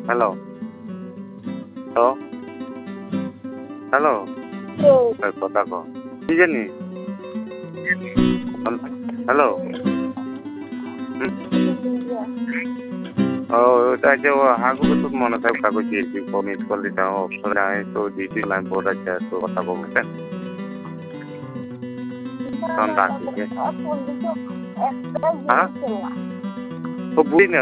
hello hello hello কথা কো কি জানি হ্যালো ওটা যে হাগুকে তো মনে থাকে কাগজ দিয়েছি মিস কল দিতে অপশন আছে তো দিয়েছি লাইন বোর্ড আছে তো কথা বলছেন তখন রাখি হ্যাঁ তো বুঝি না